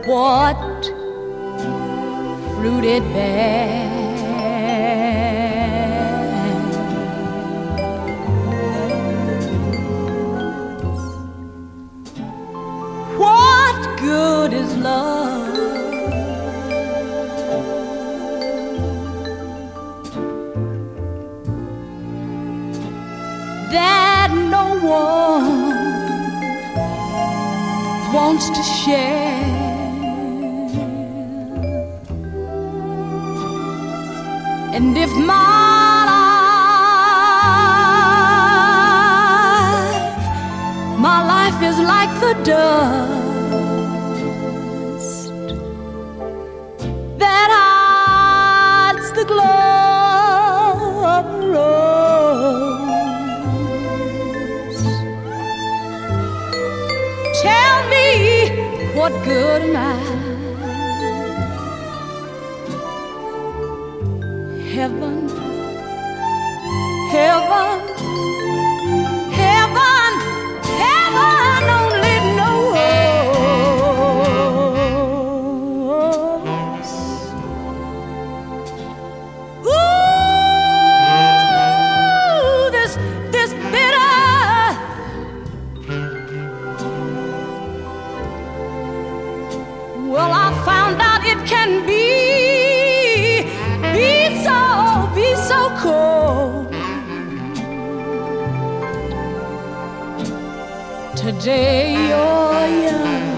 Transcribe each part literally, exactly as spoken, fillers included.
what fruit it bears. What good is love that no one wants to share? And if my life, my life is like the dust that hides the glow of a rose, tell me what good am I? Heaven, heaven, heaven, heaven only knows. Ooh, this, this bitter, well, I found out it can be so cold. Today you're young,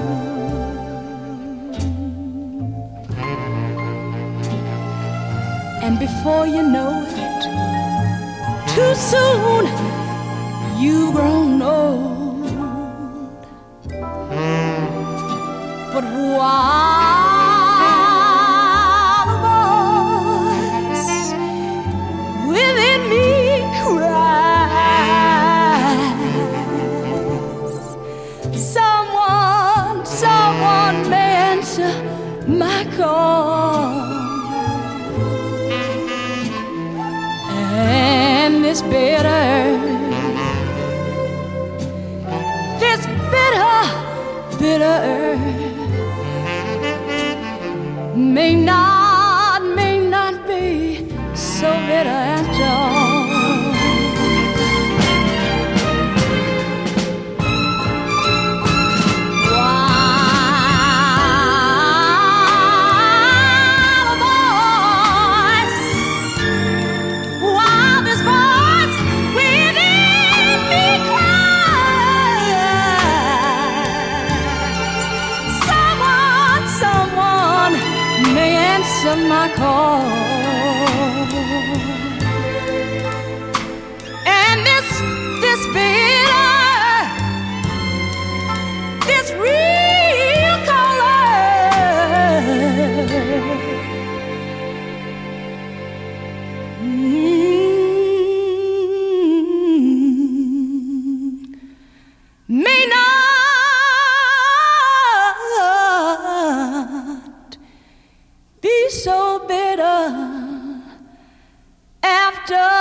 and before you know it, too soon you've grown old. But why? My call, and this bitter, this bitter, bitter may not, may not be so bitter after all. My call, and this, this bitter, this real color, mm, may not be so bitter after